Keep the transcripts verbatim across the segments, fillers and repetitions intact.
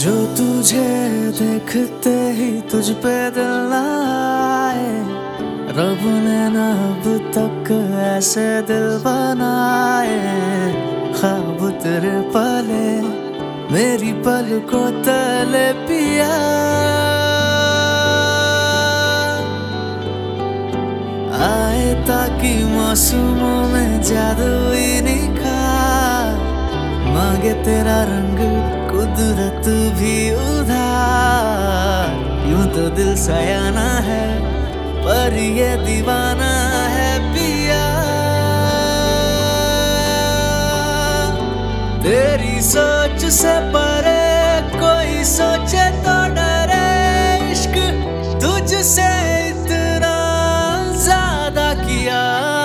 जो तुझे देखते ही तुझ पे दिल ना आए, रब ने ना अब तक ऐसे दिल बनाए। ख्वाब तेरे पले मेरी पलकों तले पिया, आए ताकि मौसमों में जादुई निखार, मांगे तेरा रंग कुदरत भी उधार। यूं तो दिल सयाना है पर ये दीवाना है पिया, तेरी सोच से परे कोई सोचे तो डरे। इश्क तुझसे इतना ज्यादा किया,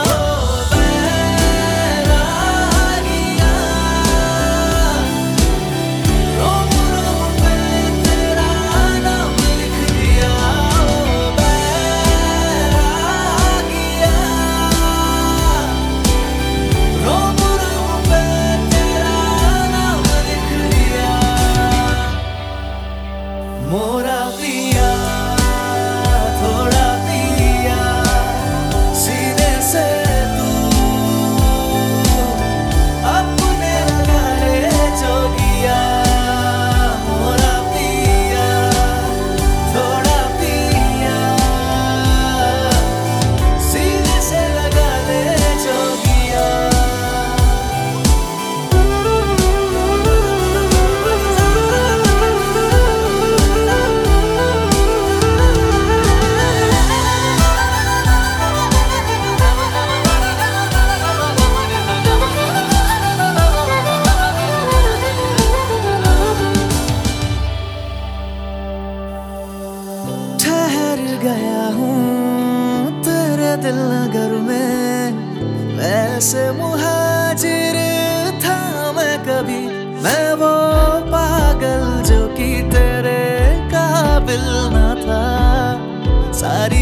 मोरा पिया थोड़ा पिया सीने से तू अपने लगा ले जोगिया। मोरा पिया थोड़ा पिया सीने से लगा ले जोगिया। गया हूँ तेरे दिल नगर में, वैसे मुहाजिर था मैं कभी, मैं वो पागल जो कि तेरे काबिल न था। सारी